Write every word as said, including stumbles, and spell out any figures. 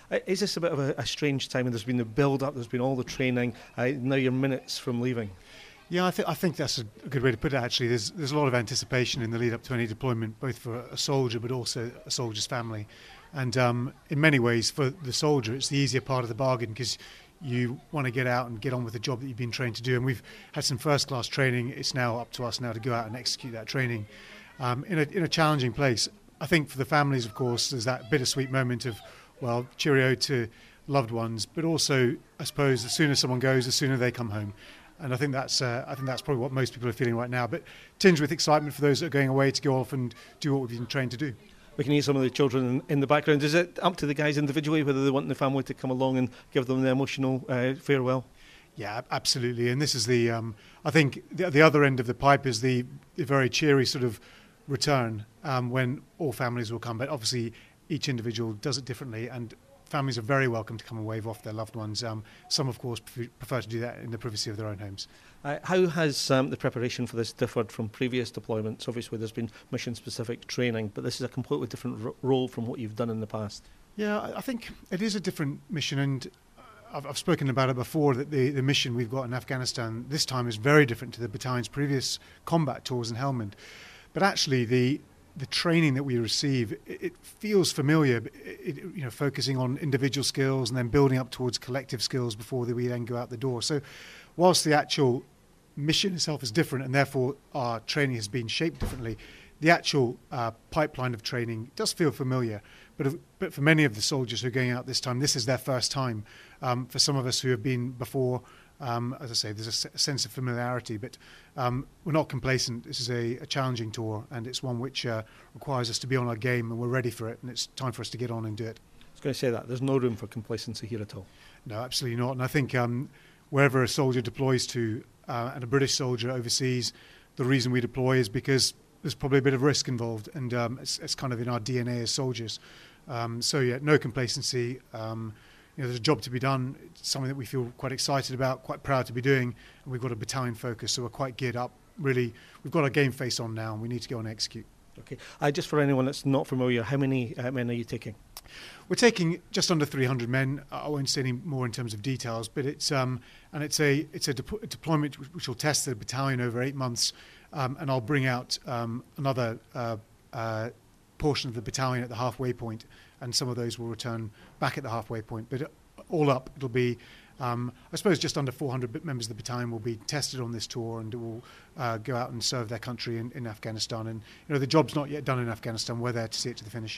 Uh, Is this a bit of a, a strange time? And there's been the build-up, there's been all the training. Uh, now you're minutes from leaving. Yeah, I, th- I think that's a good way to put it, actually. There's there's a lot of anticipation in the lead up to any deployment, both for a soldier but also a soldier's family. And um, in many ways, for the soldier, it's the easier part of the bargain because you want to get out and get on with the job that you've been trained to do. And we've had some first-class training. It's now up to us now to go out and execute that training um, in, a, in a challenging place. I think for the families, of course, there's that bittersweet moment of, well, cheerio to loved ones, but also, I suppose, the sooner someone goes, the sooner they come home. And I think that's uh, I think that's probably what most people are feeling right now. But tinged with excitement for those that are going away to go off and do what we've been trained to do. We can hear some of the children in, in the background. Is it up to the guys individually whether they want the family to come along and give them the emotional uh, farewell? Yeah, absolutely. And this is the, um, I think, the, the other end of the pipe is the, the very cheery sort of return um, when all families will come. But obviously, each individual does it differently, and families are very welcome to come and wave off their loved ones. Um, some, of course, prefer to do that in the privacy of their own homes. Uh, how has um, the preparation for this differed from previous deployments? Obviously, there's been mission-specific training, but this is a completely different r- role from what you've done in the past. Yeah, I think it is a different mission, and I've, I've spoken about it before, that the, the mission we've got in Afghanistan this time is very different to the battalion's previous combat tours in Helmand. But actually, the the training that we receive, it, it feels familiar, it, you know, focusing on individual skills and then building up towards collective skills before we then go out the door. So whilst the actual mission itself is different and therefore our training has been shaped differently, the actual uh, pipeline of training does feel familiar. But, if, but for many of the soldiers who are going out this time, this is their first time. Um, for some of us who have been before, Um, as I say, there's a s- sense of familiarity, but um, we're not complacent. This is a, a challenging tour, and it's one which uh, requires us to be on our game, and we're ready for it, and it's time for us to get on and do it. I was going to say that. There's no room for complacency here at all. No, absolutely not. And I think um, wherever a soldier deploys to, uh, and a British soldier overseas, the reason we deploy is because there's probably a bit of risk involved, and um, it's, it's kind of in our D N A as soldiers. Um, so, yeah, no complacency. Um, You know, there's a job to be done. It's something that we feel quite excited about, quite proud to be doing, and we've got a battalion focus, so we're quite geared up. Really, we've got our game face on now, and we need to go and execute. Okay. Uh, just for anyone that's not familiar, how many uh, men are you taking? We're taking just under three hundred men. I won't say any more in terms of details, but it's um, and it's a it's a, de- a deployment which will test the battalion over eight months, um, and I'll bring out um, another uh, uh, portion of the battalion at the halfway point, and some of those will return back at the halfway point. But all up, it'll be, um, I suppose, just under four hundred members of the battalion will be tested on this tour, and will uh, go out and serve their country in, in Afghanistan. And you know, the job's not yet done in Afghanistan. We're there to see it to the finish.